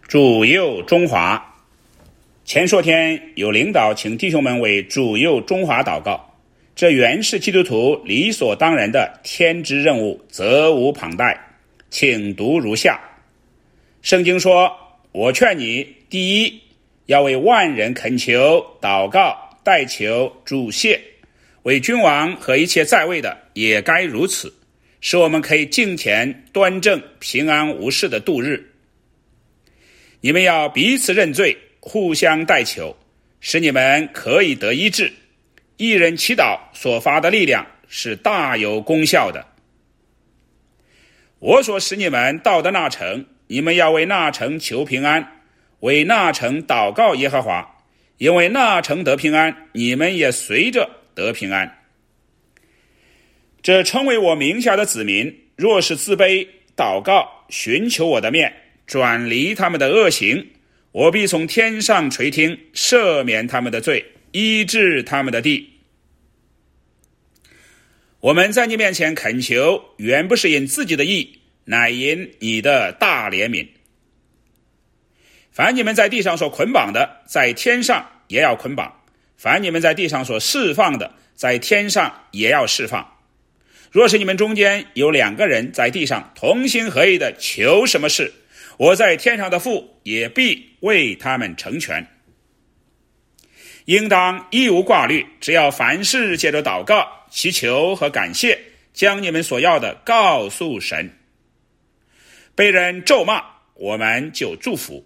主佑中华。前说天有领导请弟兄们为主佑中华祷告，这原是基督徒理所当然的天职任务，责无旁贷。请读如下。圣经说，我劝你，第一，要为万人恳求、祷告、代求、祝谢，为君王和一切在位的也该如此，使我们可以敬虔、端正、平安无事的度日。你们要彼此认罪，互相代求，使你们可以得医治。一人祈祷所发的力量是大有功效的。我所使你们到的那城，你们要为那城求平安，为那城祷告耶和华，因为那城得平安，你们也随着得平安。这称为我名下的子民，若是自卑、祷告、寻求我的面，转离他们的恶行，我必从天上垂听，赦免他们的罪，医治他们的地。我们在你面前恳求，原不是因自己的义，乃因你的大怜悯。凡你们在地上所捆绑的，在天上也要捆绑；凡你们在地上所释放的，在天上也要释放。若是你们中间有2个人在地上同心合意的求什么事，我在天上的父也必为他们成全。应当一无挂虑，只要凡事借着祷告、祈求和感谢，将你们所要的告诉神。被人咒骂，我们就祝福。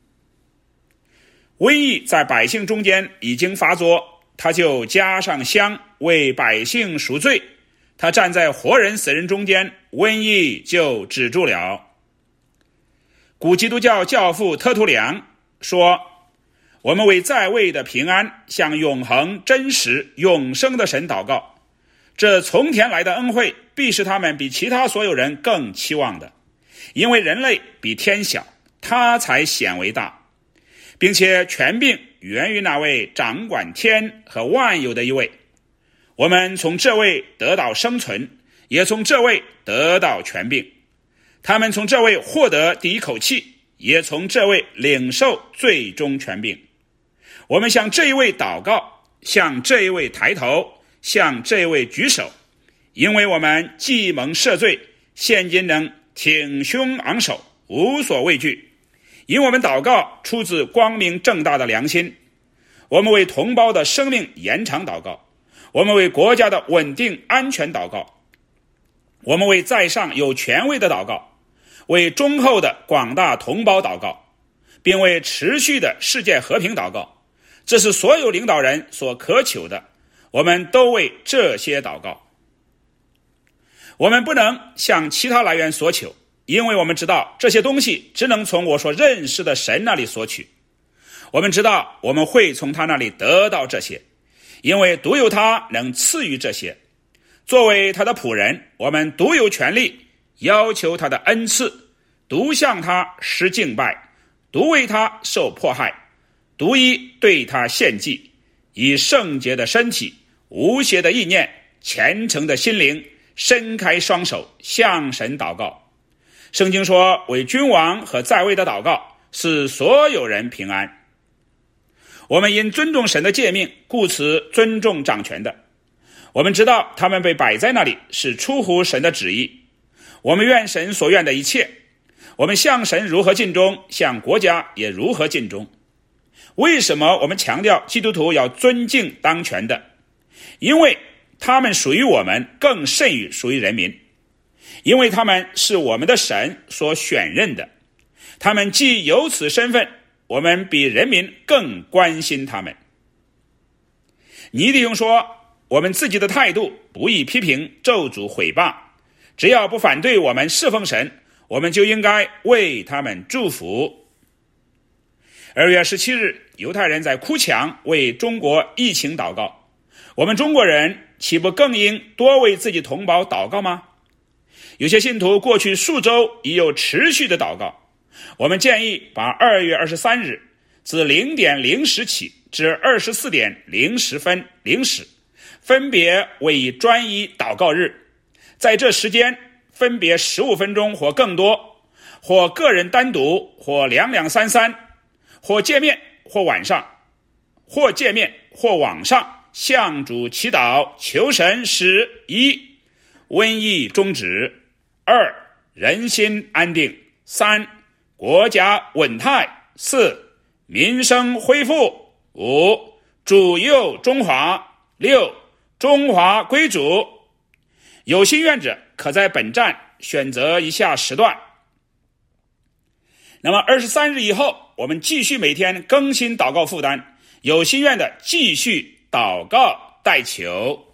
瘟疫在百姓中间已经发作，他就加上香，为百姓赎罪。他站在活人死人中间，瘟疫就止住了。古基督教教父特图良说，我们为在位的平安，向永恒、真实、永生的神祷告。这从天来的恩惠，必是他们比其他所有人更期望的，因为人类比天小，他才显为大，并且权柄源于那位掌管天和万有的一位。我们从这位得到生存，也从这位得到权柄。他们从这位获得第一口气，也从这位领受最终权柄。我们向这一位祷告，向这一位抬头，向这一位举手，因为我们既蒙赦罪，现今能挺胸昂首，无所畏惧。因我们祷告出自光明正大的良心。我们为同胞的生命延长祷告，我们为国家的稳定安全祷告，我们为在上有权威的祷告，为忠厚的广大同胞祷告，并为持续的世界和平祷告。这是所有领导人所渴求的，我们都为这些祷告。我们不能向其他来源索求，因为我们知道这些东西只能从我所认识的神那里索取。我们知道我们会从他那里得到这些，因为独有他能赐予这些。作为他的仆人，我们独有权利要求他的恩赐，独向他施敬拜，独为他受迫害，独一对他献祭，以圣洁的身体、无邪的意念、虔诚的心灵，伸开双手向神祷告。圣经说，为君王和在位的祷告是所有人平安。我们因尊重神的诫命，故此尊重掌权的。我们知道他们被摆在那里是出乎神的旨意。我们愿神所愿的一切。我们向神如何尽忠，向国家也如何尽忠。为什么我们强调基督徒要尊敬当权的？因为他们属于我们更甚于属于人民，因为他们是我们的神所选任的。他们既有此身份，我们比人民更关心他们。尼弟兄说，我们自己的态度不宜批评、咒诅、毁谤，只要不反对我们侍奉神，我们就应该为他们祝福。2月17日，犹太人在哭墙为中国疫情祷告，我们中国人岂不更应多为自己同胞祷告吗？有些信徒过去数周已有持续的祷告，我们建议把2月23日自0点0时起至24点0时分0时分别为以专一祷告日，在这时间分别15分钟或更多， 或个人单独，或两两三三，或见面，或晚上，或见面，或网上，向主祈祷，求神使一，瘟疫终止；二，人心安定；三，国家稳泰；四，民生恢复；五，主佑中华；六，中华归主。有心愿者可在本站选择以下时段。那么23日以后，我们继续每天更新祷告负担，有心愿的继续祷告代求。